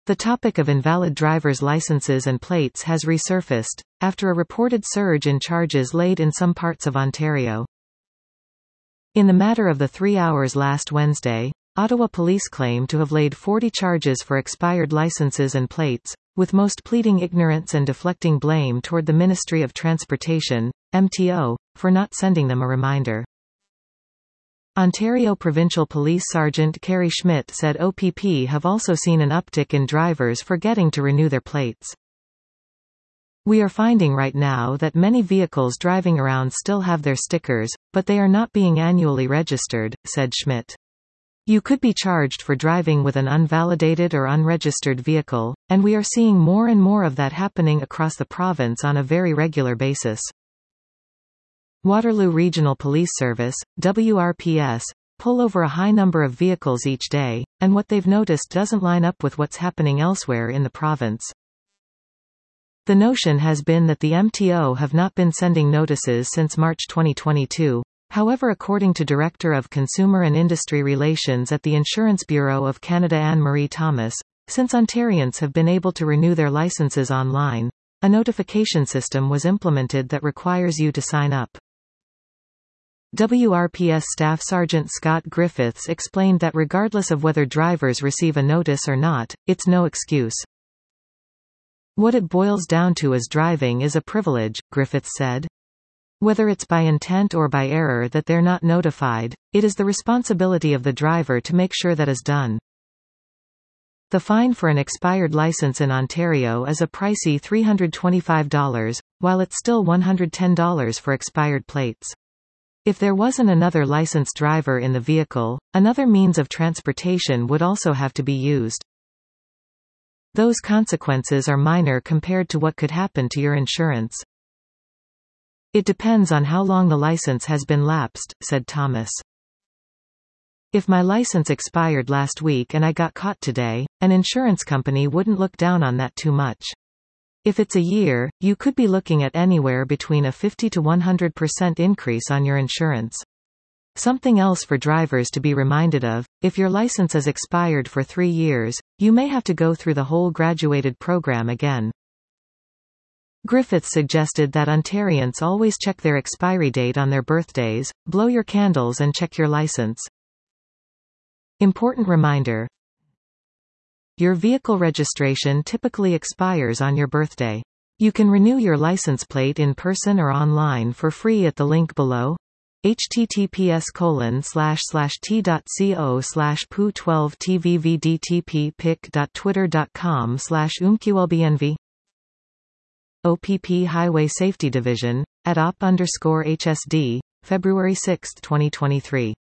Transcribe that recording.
The topic of invalid driver's licenses and plates has resurfaced, after a reported surge in charges laid in some parts of Ontario. In the matter of the 3 hours last Wednesday, Ottawa police claim to have laid 40 charges for expired licenses and plates, with most pleading ignorance and deflecting blame toward the Ministry of Transportation, MTO, for not sending them a reminder. Ontario Provincial Police Sergeant Kerry Schmidt said OPP have also seen an uptick in drivers forgetting to renew their plates. "We are finding right now that many vehicles driving around still have their stickers, but they are not being annually registered," said Schmidt. "You could be charged for driving with an unvalidated or unregistered vehicle, and we are seeing more and more of that happening across the province on a very regular basis." Waterloo Regional Police Service, WRPS, pull over a high number of vehicles each day, and what they've noticed doesn't line up with what's happening elsewhere in the province. The notion has been that the MTO have not been sending notices since March 2022. However, according to Director of Consumer and Industry Relations at the Insurance Bureau of Canada Anne-Marie Thomas, since Ontarians have been able to renew their licenses online, a notification system was implemented that requires you to sign up. WRPS Staff Sergeant Scott Griffiths explained that regardless of whether drivers receive a notice or not, it's no excuse. "What it boils down to is driving is a privilege," Griffiths said. "Whether it's by intent or by error that they're not notified, it is the responsibility of the driver to make sure that is done." The fine for an expired license in Ontario is a pricey $325, while it's still $110 for expired plates. If there wasn't another licensed driver in the vehicle, another means of transportation would also have to be used. Those consequences are minor compared to what could happen to your insurance. "It depends on how long the license has been lapsed," said Thomas. "If my license expired last week and I got caught today, an insurance company wouldn't look down on that too much. If it's a year, you could be looking at anywhere between a 50 to 100% increase on your insurance." Something else for drivers to be reminded of: if your license is expired for 3 years, you may have to go through the whole graduated program again. Griffiths suggested that Ontarians always check their expiry date on their birthdays, blow your candles and check your license. Important reminder: your vehicle registration typically expires on your birthday. You can renew your license plate in person or online for free at the link below. https://t.co/pu12tvvdtp.twitter.com/umqlbnv OPP Highway Safety Division, @op_HSD, February 6, 2023.